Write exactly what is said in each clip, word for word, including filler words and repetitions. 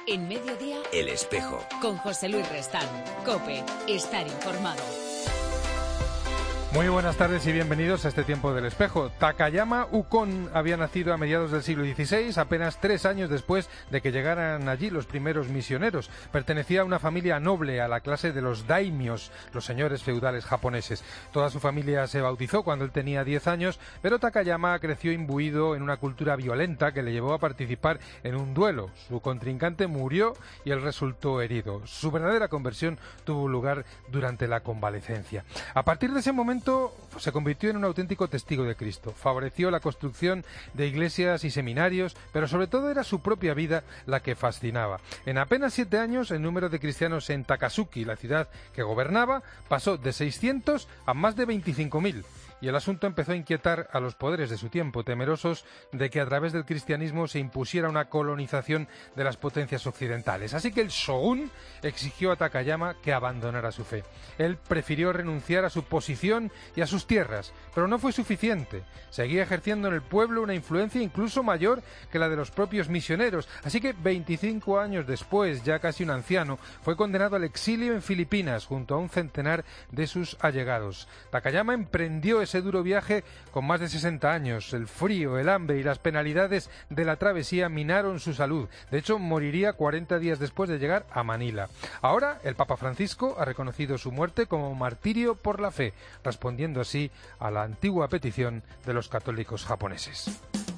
En Mediodía, El Espejo. Con José Luis Restán. COPE. Estar informado. Muy buenas tardes y bienvenidos a este tiempo del Espejo. Takayama Ukon había nacido a mediados del siglo dieciséis, apenas tres años después de que llegaran allí los primeros misioneros. Pertenecía a una familia noble, a la clase de los daimios, los señores feudales japoneses. Toda su familia se bautizó cuando él tenía diez años, pero Takayama creció imbuido en una cultura violenta que le llevó a participar en un duelo. Su contrincante murió y él resultó herido. Su verdadera conversión tuvo lugar durante la convalecencia. A partir de ese momento se convirtió en un auténtico testigo de Cristo. Favoreció la construcción de iglesias y seminarios, pero sobre todo era su propia vida la que fascinaba. En apenas siete años, el número de cristianos en Takasuki, la ciudad que gobernaba, pasó de seiscientos a más de veinticinco mil. Y el asunto empezó a inquietar a los poderes de su tiempo, temerosos de que a través del cristianismo se impusiera una colonización de las potencias occidentales. Así que el shogun exigió a Takayama que abandonara su fe. Él prefirió renunciar a su posición y a sus tierras, pero no fue suficiente. Seguía ejerciendo en el pueblo una influencia incluso mayor que la de los propios misioneros. Así que veinticinco años después, ya casi un anciano, fue condenado al exilio en Filipinas junto a un centenar de sus allegados. Takayama emprendió ese duro viaje con más de sesenta años. El frío, el hambre y las penalidades de la travesía minaron su salud. De hecho, moriría cuarenta días después de llegar a Manila. Ahora, el Papa Francisco ha reconocido su muerte como martirio por la fe, respondiendo así a la antigua petición de los católicos japoneses.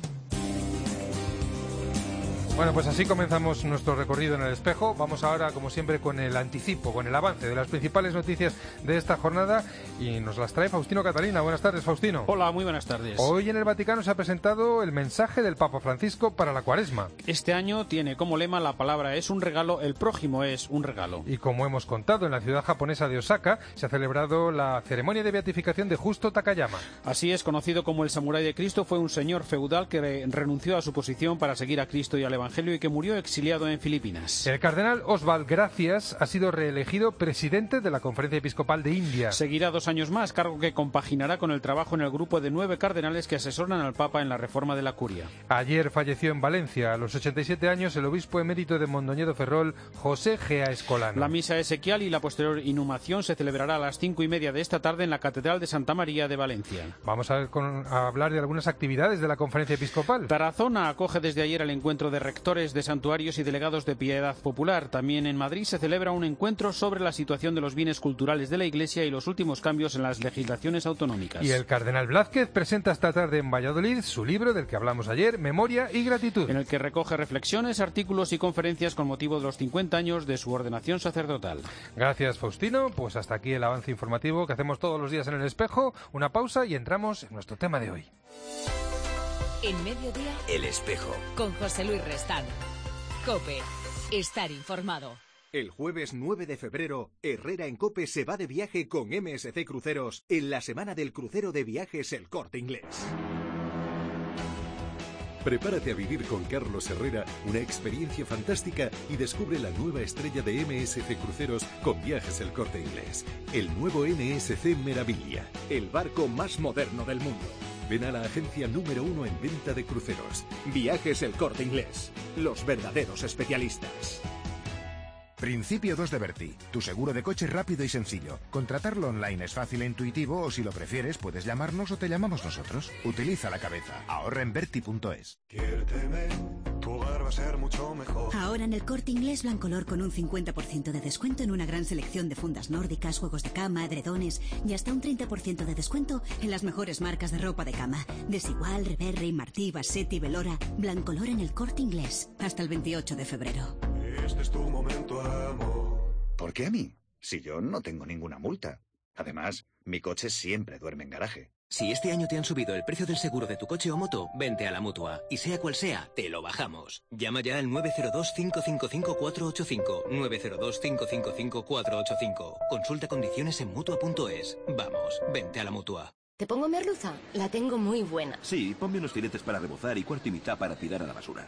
Bueno, pues así comenzamos nuestro recorrido en El Espejo. Vamos ahora, como siempre, con el anticipo, con el avance de las principales noticias de esta jornada y nos las trae Faustino Catalina. Buenas tardes, Faustino. Hola, muy buenas tardes. Hoy en el Vaticano se ha presentado el mensaje del Papa Francisco para la Cuaresma. Este año tiene como lema la palabra es un regalo, el prójimo es un regalo. Y como hemos contado, en la ciudad japonesa de Osaka se ha celebrado la ceremonia de beatificación de Justo Takayama. Así es, conocido como el Samurái de Cristo, fue un señor feudal que renunció a su posición para seguir a Cristo y al Evangelio y que murió exiliado en Filipinas. El cardenal Oswald Gracias ha sido reelegido presidente de la Conferencia Episcopal de India. Seguirá dos años más, cargo que compaginará con el trabajo en el grupo de nueve cardenales que asesoran al Papa en la reforma de la curia. Ayer falleció en Valencia, a los ochenta y siete años, el obispo emérito de Mondoñedo Ferrol, José Gea Escolano. La misa esequial y la posterior inhumación se celebrará a las cinco y media de esta tarde en la Catedral de Santa María de Valencia. Vamos a, ver con, a hablar de algunas actividades de la Conferencia Episcopal. Tarazona acoge desde ayer el encuentro de rectores de santuarios y delegados de Piedad Popular. También en Madrid se celebra un encuentro sobre la situación de los bienes culturales de la Iglesia y los últimos cambios en las legislaciones autonómicas. Y el cardenal Blázquez presenta esta tarde en Valladolid su libro del que hablamos ayer, Memoria y Gratitud, en el que recoge reflexiones, artículos y conferencias con motivo de los cincuenta años de su ordenación sacerdotal. Gracias, Faustino. Pues hasta aquí el avance informativo que hacemos todos los días en El Espejo. Una pausa y entramos en nuestro tema de hoy. En Mediodía, El Espejo. Con José Luis Restán. COPE. Estar informado. El jueves nueve de febrero, Herrera en COPE se va de viaje con M S C Cruceros en la semana del crucero de viajes El Corte Inglés. Prepárate a vivir con Carlos Herrera una experiencia fantástica y descubre la nueva estrella de M S C Cruceros con Viajes El Corte Inglés. El nuevo M S C Meraviglia. El barco más moderno del mundo. Ven a la agencia número uno en venta de cruceros. Viajes El Corte Inglés. Los verdaderos especialistas. Principio dos de Berti, tu seguro de coche rápido y sencillo. Contratarlo online es fácil e intuitivo o si lo prefieres puedes llamarnos o te llamamos nosotros. Utiliza la cabeza. Ahorra en berti punto es. Tu hogar va a ser mucho mejor. Ahora en El Corte Inglés Blancolor con un cincuenta por ciento de descuento en una gran selección de fundas nórdicas, juegos de cama, edredones y hasta un treinta por ciento de descuento en las mejores marcas de ropa de cama. Desigual, Reverri, Martí, Bassetti, Velora. Blancolor en El Corte Inglés. Hasta el veintiocho de febrero. Este es tu momento, amor. ¿Por qué a mí? Si yo no tengo ninguna multa. Además, mi coche siempre duerme en garaje. Si este año te han subido el precio del seguro de tu coche o moto, vente a la Mutua. Y sea cual sea, te lo bajamos. Llama ya al nueve cero dos, cinco cinco cinco, cuatro ocho cinco. nueve cero dos, cinco cinco cinco, cuatro ocho cinco. Consulta condiciones en Mutua punto es. Vamos, vente a la Mutua. ¿Te pongo merluza? La tengo muy buena. Sí, ponme unos filetes para rebozar y cuarto y mitad para tirar a la basura.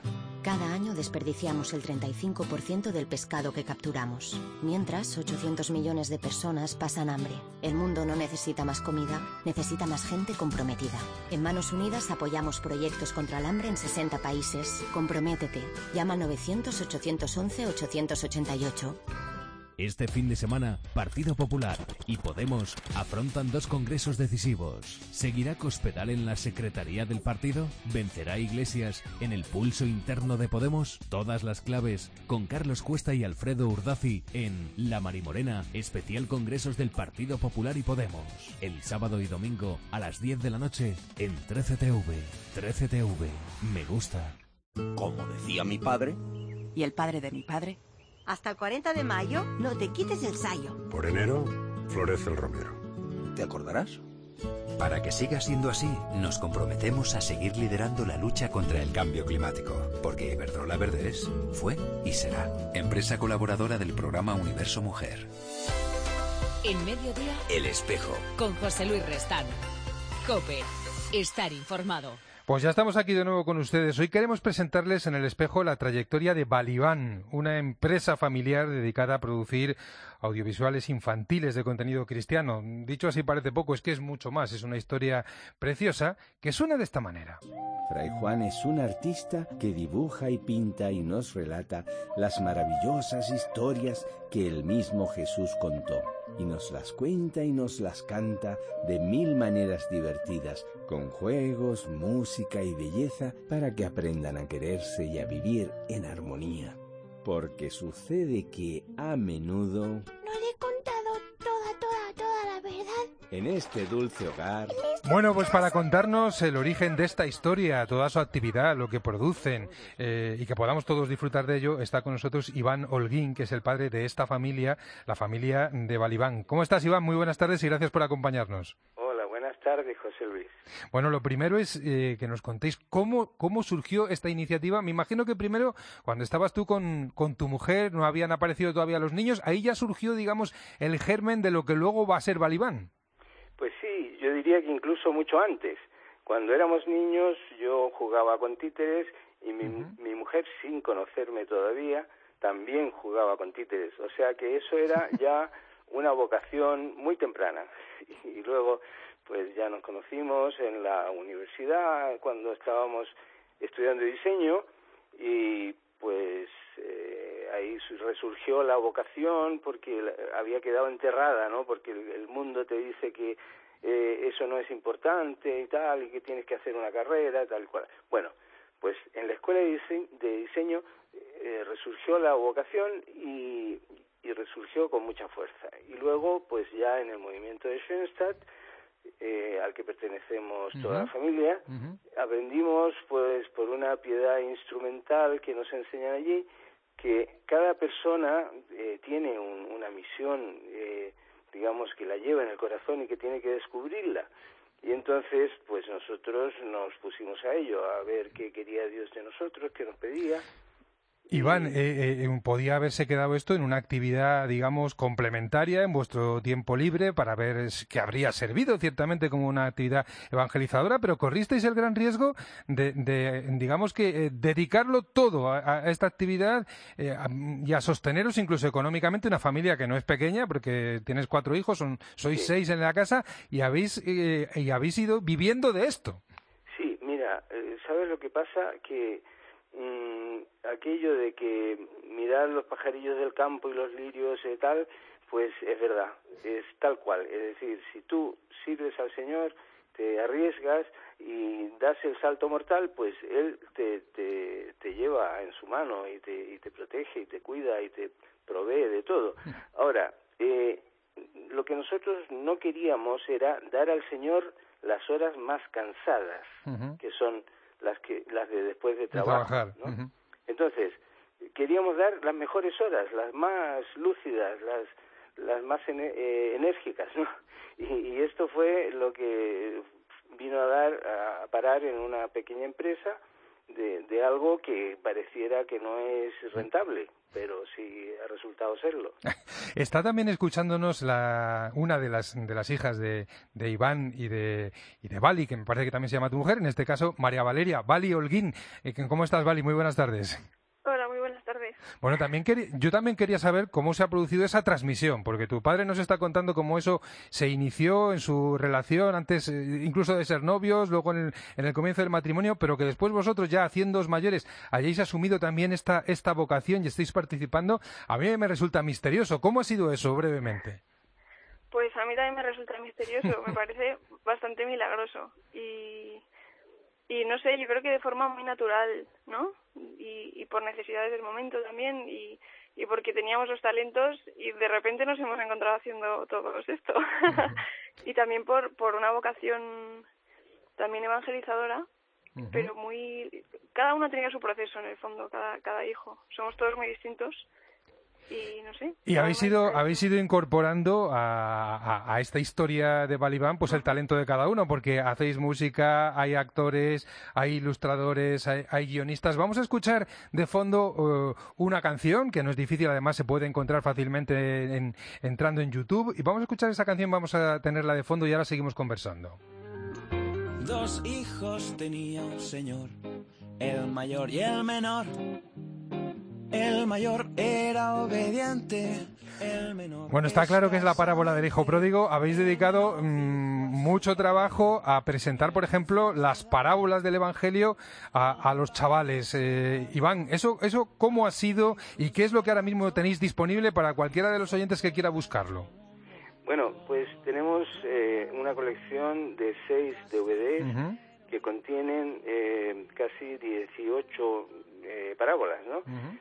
Cada año desperdiciamos el treinta y cinco por ciento del pescado que capturamos. Mientras, ochocientos millones de personas pasan hambre. El mundo no necesita más comida, necesita más gente comprometida. En Manos Unidas apoyamos proyectos contra el hambre en sesenta países. Comprométete. Llama al novecientos, ochocientos once, ochocientos ochenta y ocho. Este fin de semana, Partido Popular y Podemos afrontan dos congresos decisivos. ¿Seguirá Cospedal en la secretaría del partido? ¿Vencerá Iglesias en el pulso interno de Podemos? Todas las claves con Carlos Cuesta y Alfredo Urdazi en La Marimorena, especial congresos del Partido Popular y Podemos. El sábado y domingo a las diez de la noche en trece T V. trece T V. Me gusta. Como decía mi padre. ¿Y el padre de mi padre? Hasta el cuarenta de mayo, no te quites el sayo. Por enero, florece el romero. ¿Te acordarás? Para que siga siendo así, nos comprometemos a seguir liderando la lucha contra el cambio climático. Porque Iberdrola Verdes fue y será empresa colaboradora del programa Universo Mujer. En Mediodía, El Espejo. Con José Luis Restán. COPE. Estar informado. Pues ya estamos aquí de nuevo con ustedes. Hoy queremos presentarles en El Espejo la trayectoria de Balibán, una empresa familiar dedicada a producir audiovisuales infantiles de contenido cristiano. Dicho así parece poco, es que es mucho más. Es una historia preciosa que suena de esta manera. Fray Juan es un artista que dibuja y pinta y nos relata las maravillosas historias que el mismo Jesús contó. Y nos las cuenta y nos las canta de mil maneras divertidas, con juegos, música y belleza, para que aprendan a quererse y a vivir en armonía. Porque sucede que, a menudo... ¿No le he contado toda, toda, toda la verdad? En este dulce hogar... Bueno, pues para contarnos el origen de esta historia, toda su actividad, lo que producen eh, y que podamos todos disfrutar de ello, está con nosotros Iván Holguín, que es el padre de esta familia, la familia de Balibán. ¿Cómo estás, Iván? Muy buenas tardes y gracias por acompañarnos. Hola, buenas tardes, José Luis. Bueno, lo primero es eh, que nos contéis cómo, cómo surgió esta iniciativa. Me imagino que primero, cuando estabas tú con, con tu mujer, no habían aparecido todavía los niños, ahí ya surgió, digamos, el germen de lo que luego va a ser Balibán. Pues sí, yo diría que incluso mucho antes. Cuando éramos niños yo jugaba con títeres y mi, uh-huh. mi mujer, sin conocerme todavía, también jugaba con títeres. O sea que eso era ya una vocación muy temprana. Y luego pues ya nos conocimos en la universidad cuando estábamos estudiando diseño y pues eh, ahí resurgió la vocación porque había quedado enterrada, ¿no? Porque el, el mundo te dice que eh, eso no es importante y tal, y que tienes que hacer una carrera, tal cual. Bueno, pues en la escuela de diseño, de diseño eh, resurgió la vocación y, y resurgió con mucha fuerza. Y luego, pues ya en el movimiento de Schoenstatt, Eh, al que pertenecemos toda uh-huh. la familia, uh-huh. aprendimos pues por una piedad instrumental que nos enseñan allí que cada persona eh, tiene un, una misión, eh, digamos, que la lleva en el corazón y que tiene que descubrirla. Y entonces pues nosotros nos pusimos a ello, a ver qué quería Dios de nosotros, qué nos pedía. Iván, eh, eh, ¿podía haberse quedado esto en una actividad, digamos, complementaria en vuestro tiempo libre para ver que habría servido ciertamente como una actividad evangelizadora, pero corristeis el gran riesgo de, de digamos que, eh, dedicarlo todo a, a esta actividad eh, a, y a sosteneros incluso económicamente una familia que no es pequeña, porque tienes cuatro hijos, son, sois sí. seis en la casa y habéis, eh, y habéis ido viviendo de esto? Sí, mira, eh, ¿sabes lo que pasa? Que aquello de que mirar los pajarillos del campo y los lirios y tal, pues es verdad, es tal cual. Es decir, si tú sirves al Señor, te arriesgas y das el salto mortal, pues Él te, te, te lleva en su mano y te, y te protege y te cuida y te provee de todo. Ahora, eh, lo que nosotros no queríamos era dar al Señor las horas más cansadas, uh-huh. que son las que las de después de trabajo, trabajar. ¿no? Uh-huh. Entonces, queríamos dar las mejores horas, las más lúcidas, las las más ene- eh, enérgicas, ¿no? Y, y esto fue lo que vino a dar a parar en una pequeña empresa de, de de algo que pareciera que no es rentable, pero sí ha resultado serlo. Está también escuchándonos la, una de las de las hijas de, de Iván y de y de Vali, que me parece que también se llama tu mujer, en este caso María Valeria, Vali Holguín. ¿Cómo estás, Vali? Muy buenas tardes. Hola, muy buenas tardes. Bueno, también quería, yo también quería saber cómo se ha producido esa transmisión, porque tu padre nos está contando cómo eso se inició en su relación, antes eh, incluso de ser novios, luego en el, en el comienzo del matrimonio, pero que después vosotros, ya haciéndoos mayores, hayáis asumido también esta, esta vocación y estáis participando. A mí me resulta misterioso. ¿Cómo ha sido eso, brevemente? Pues a mí también me resulta misterioso, me parece bastante milagroso. Y... Y no sé, yo creo que de forma muy natural, ¿no? Y, y por necesidades del momento también, y, y porque teníamos los talentos y de repente nos hemos encontrado haciendo todo esto. Y también por, por una vocación también evangelizadora, uh-huh. pero muy... Cada uno tenía su proceso en el fondo, cada, cada hijo. Somos todos muy distintos. Y no sé. Y habéis ido, habéis ido incorporando a, a, a esta historia de Balibán pues el talento de cada uno, porque hacéis música, hay actores, hay ilustradores, hay, hay guionistas. Vamos a escuchar de fondo uh, una canción que no es difícil, además se puede encontrar fácilmente en, entrando en YouTube. Y vamos a escuchar esa canción, vamos a tenerla de fondo y ahora seguimos conversando. Dos hijos tenía un señor, el mayor y el menor. El mayor era obediente, el menor... Bueno, está claro que es la parábola del hijo pródigo. Habéis dedicado mmm, mucho trabajo a presentar, por ejemplo, las parábolas del Evangelio a, a los chavales. Eh, Iván, ¿eso, ¿eso cómo ha sido y qué es lo que ahora mismo tenéis disponible para cualquiera de los oyentes que quiera buscarlo? Bueno, pues tenemos eh, una colección de seis D V Ds uh-huh. que contienen eh, casi dieciocho eh, parábolas, ¿no? Uh-huh.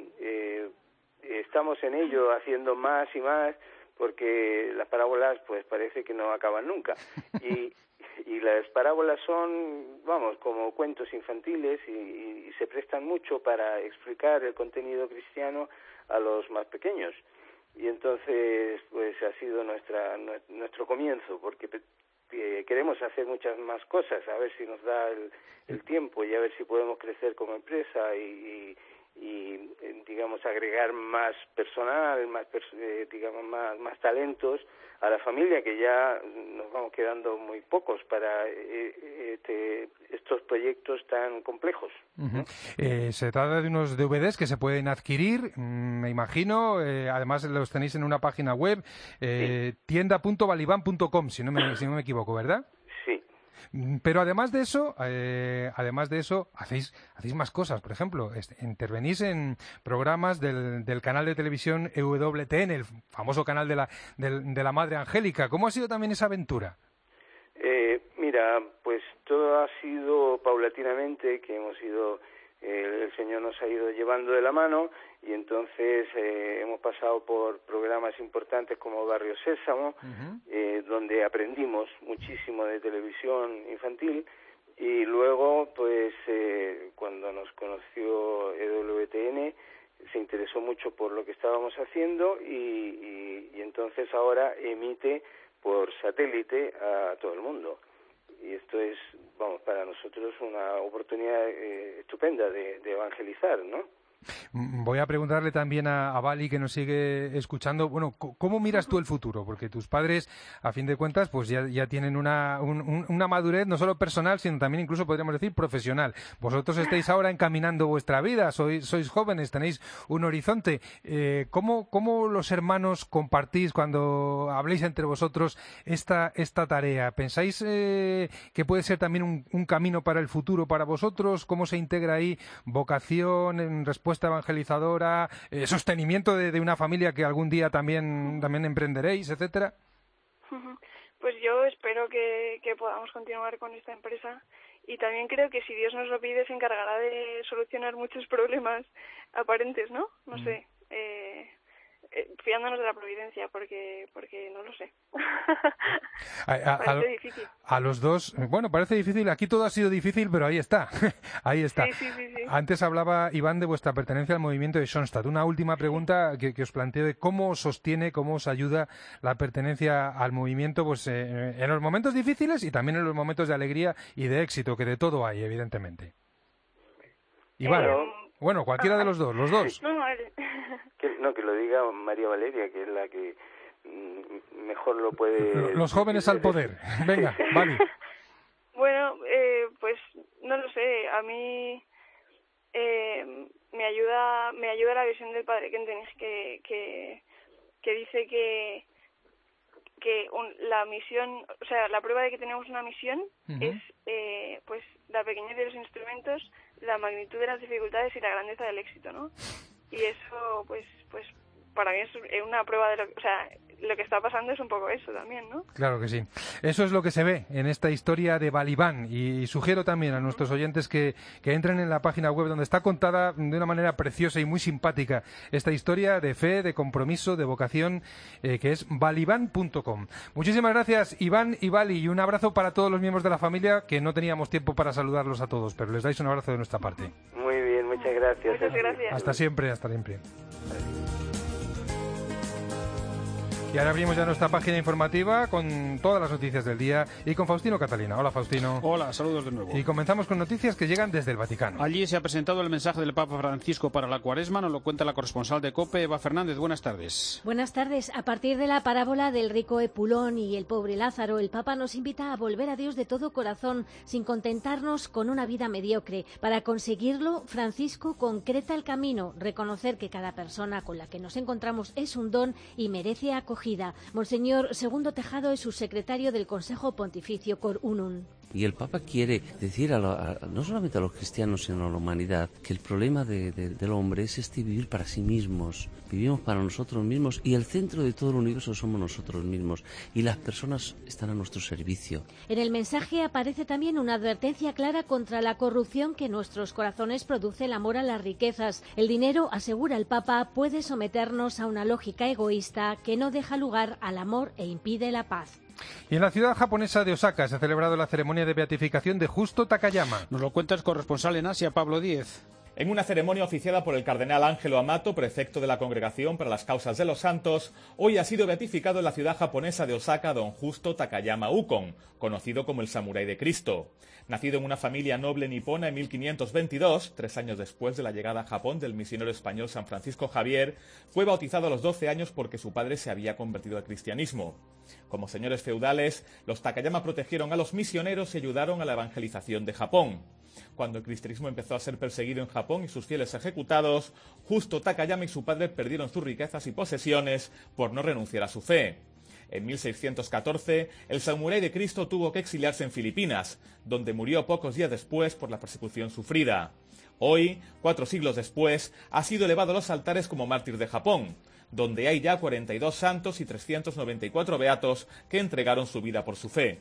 Eh, estamos en ello haciendo más y más porque las parábolas pues parece que no acaban nunca y, y las parábolas son, vamos, como cuentos infantiles y, y se prestan mucho para explicar el contenido cristiano a los más pequeños y entonces pues ha sido nuestra nuestro comienzo porque eh, queremos hacer muchas más cosas, a ver si nos da el, el tiempo y a ver si podemos crecer como empresa y, y y digamos agregar más personal, más eh, digamos más más talentos a la familia, que ya nos vamos quedando muy pocos para eh, este, estos proyectos tan complejos. Uh-huh. eh, se trata de unos D V Ds que se pueden adquirir, mmm, me imagino, eh, además los tenéis en una página web, eh, sí. tienda punto balibán punto com, si no me si no me equivoco, ¿verdad? Sí. Pero además de eso, eh, además de eso, hacéis hacéis más cosas. Por ejemplo, este, intervenís en programas del, del canal de televisión E W T N, el famoso canal de la de, de la Madre Angélica. ¿Cómo ha sido también esa aventura? Eh, mira, pues todo ha sido paulatinamente, que hemos ido, eh, el Señor nos ha ido llevando de la mano y entonces eh, hemos pasado por programas importantes como Barrio Sésamo, uh-huh. eh, donde aprendimos muchísimo de televisión infantil y luego pues eh, cuando nos conoció E W T N se interesó mucho por lo que estábamos haciendo y, y, y entonces ahora emite por satélite a todo el mundo. Y esto es, vamos, para nosotros una oportunidad eh, estupenda de, de evangelizar, ¿no? Voy a preguntarle también a, a Vali, que nos sigue escuchando, bueno, ¿cómo miras tú el futuro? Porque tus padres, a fin de cuentas, pues ya, ya tienen una, un, una madurez no solo personal, sino también incluso podríamos decir profesional. Vosotros estáis ahora encaminando vuestra vida, sois, sois jóvenes, tenéis un horizonte. Eh, ¿cómo, ¿Cómo los hermanos compartís cuando habléis entre vosotros esta, esta tarea? ¿Pensáis eh, que puede ser también un, un camino para el futuro para vosotros? ¿Cómo se integra ahí vocación en respuesta evangelizadora, eh, sostenimiento de, de una familia que algún día también también emprenderéis, etcétera? Pues yo espero que, que podamos continuar con esta empresa y también creo que si Dios nos lo pide se encargará de solucionar muchos problemas aparentes, ¿no? No mm. sé, eh, eh, fiándonos de la providencia porque porque no lo sé. a, a, parece a, difícil. A los dos, bueno, parece difícil, aquí todo ha sido difícil, pero ahí está, ahí está. Sí, sí, sí, sí. Antes hablaba Iván de vuestra pertenencia al movimiento de Schoenstatt. Una última pregunta que, que os planteo de cómo os sostiene, cómo os ayuda la pertenencia al movimiento, pues eh, en los momentos difíciles y también en los momentos de alegría y de éxito, que de todo hay, evidentemente. Iván. Eh, Bueno, cualquiera ah, de los dos, los dos. No, no, él. Que, no, que lo diga María Valeria, que es la que mm, mejor lo puede... Los jóvenes al poder. Venga, vale. Bueno, eh, pues no lo sé, a mí eh, me ayuda me ayuda la visión del padre Kentenich, que, que, que dice que que un, la misión, o sea, la prueba de que tenemos una misión uh-huh. es eh, pues la pequeñez de los instrumentos, la magnitud de las dificultades y la grandeza del éxito, ¿no? Y eso, pues, pues para mí es una prueba de lo, o sea, lo que está pasando es un poco eso también, ¿no? Claro que sí. Eso es lo que se ve en esta historia de Balibán, y sugiero también a nuestros oyentes que, que entren en la página web donde está contada de una manera preciosa y muy simpática esta historia de fe, de compromiso, de vocación, eh, que es balibán punto com. Muchísimas gracias, Iván y Bali, y un abrazo para todos los miembros de la familia, que no teníamos tiempo para saludarlos a todos, pero les dais un abrazo de nuestra parte. Muy bien, muchas gracias. Muchas gracias. Hasta siempre, hasta siempre. Y ahora abrimos ya nuestra página informativa con todas las noticias del día y con Faustino Catalina. Hola, Faustino. Hola, saludos de nuevo. Y comenzamos con noticias que llegan desde el Vaticano. Allí se ha presentado el mensaje del Papa Francisco para la Cuaresma. Nos lo cuenta la corresponsal de COPE, Eva Fernández. Buenas tardes. Buenas tardes. A partir de la parábola del rico Epulón y el pobre Lázaro, el Papa nos invita a volver a Dios de todo corazón, sin contentarnos con una vida mediocre. Para conseguirlo, Francisco concreta el camino, reconocer que cada persona con la que nos encontramos es un don y merece acogida. Monseñor Segundo Tejado es subsecretario del Consejo Pontificio Cor Unum. Y el Papa quiere decir, a lo, a, no solamente a los cristianos, sino a la humanidad, que el problema de, de, del hombre es este vivir para sí mismos. Vivimos para nosotros mismos y el centro de todo el universo somos nosotros mismos. Y las personas están a nuestro servicio. En el mensaje aparece también una advertencia clara contra la corrupción que en nuestros corazones produce el amor a las riquezas. El dinero, asegura el Papa, puede someternos a una lógica egoísta que no deja lugar al amor e impide la paz. Y en la ciudad japonesa de Osaka se ha celebrado la ceremonia de beatificación de Justo Takayama. Nos lo cuenta el corresponsal en Asia, Pablo Díez. En una ceremonia oficiada por el cardenal Ángelo Amato, prefecto de la Congregación para las Causas de los Santos, hoy ha sido beatificado en la ciudad japonesa de Osaka don Justo Takayama Ukon, conocido como el Samurái de Cristo. Nacido en una familia noble nipona en mil quinientos veintidós, tres años después de la llegada a Japón del misionero español San Francisco Javier, fue bautizado a los doce años porque su padre se había convertido al cristianismo. Como señores feudales, los Takayama protegieron a los misioneros y ayudaron a la evangelización de Japón. Cuando el cristianismo empezó a ser perseguido en Japón y sus fieles ejecutados, Justo Takayama y su padre perdieron sus riquezas y posesiones por no renunciar a su fe. En mil seiscientos catorce, el Samurái de Cristo tuvo que exiliarse en Filipinas, donde murió pocos días después por la persecución sufrida. Hoy, cuatro siglos después, ha sido elevado a los altares como mártir de Japón, donde hay ya cuarenta y dos santos y trescientos noventa y cuatro beatos que entregaron su vida por su fe.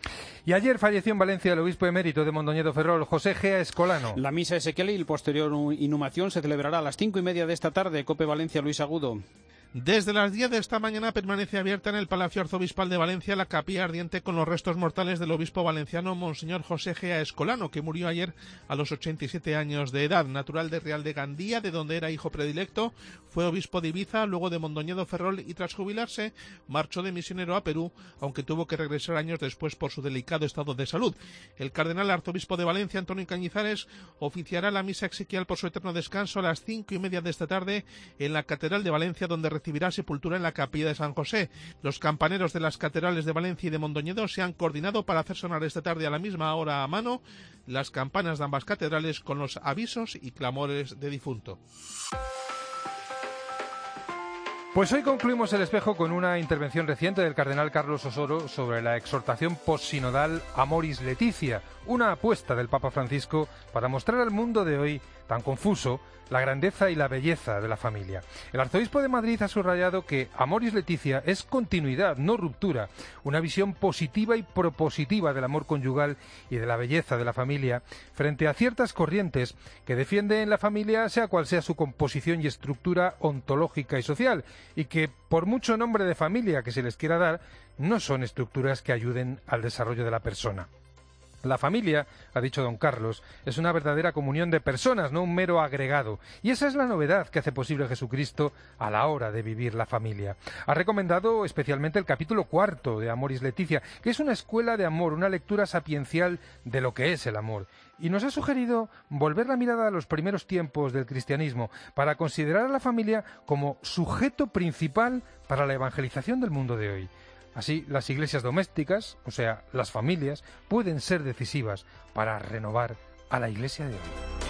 Y ayer falleció en Valencia el obispo emérito de Mondoñedo Ferrol, José Gea Escolano. La misa esequial y el posterior inhumación se celebrará a las cinco y media de esta tarde. COPE Valencia, Luis Agudo. Desde las diez de esta mañana permanece abierta en el Palacio Arzobispal de Valencia la capilla ardiente con los restos mortales del obispo valenciano Monseñor José Gea Escolano, que murió ayer a los ochenta y siete años de edad. Natural de Real de Gandía, de donde era hijo predilecto, fue obispo de Ibiza, luego de Mondoñedo Ferrol, y tras jubilarse marchó de misionero a Perú, aunque tuvo que regresar años después por su delicado estado de salud. El cardenal arzobispo de Valencia, Antonio Cañizares, oficiará la misa exequial por su eterno descanso a las cinco y media de esta tarde en la Catedral de Valencia, donde recibirá sepultura en la capilla de San José. Los campaneros de las catedrales de Valencia y de Mondoñedo se han coordinado para hacer sonar esta tarde a la misma hora a mano las campanas de ambas catedrales con los avisos y clamores de difunto. Pues hoy concluimos el espejo con una intervención reciente del cardenal Carlos Osoro sobre la exhortación postsinodal Amoris Laetitia, una apuesta del Papa Francisco para mostrar al mundo de hoy, tan confuso, la grandeza y la belleza de la familia. El arzobispo de Madrid ha subrayado que Amoris Laetitia es continuidad, no ruptura, una visión positiva y propositiva del amor conyugal y de la belleza de la familia frente a ciertas corrientes que defienden la familia sea cual sea su composición y estructura ontológica y social, y que, por mucho nombre de familia que se les quiera dar, no son estructuras que ayuden al desarrollo de la persona. La familia, ha dicho don Carlos, es una verdadera comunión de personas, no un mero agregado. Y esa es la novedad que hace posible Jesucristo a la hora de vivir la familia. Ha recomendado especialmente el capítulo cuarto de Amoris Laetitia, que es una escuela de amor, una lectura sapiencial de lo que es el amor. Y nos ha sugerido volver la mirada a los primeros tiempos del cristianismo para considerar a la familia como sujeto principal para la evangelización del mundo de hoy. Así, las iglesias domésticas, o sea, las familias, pueden ser decisivas para renovar a la iglesia de hoy.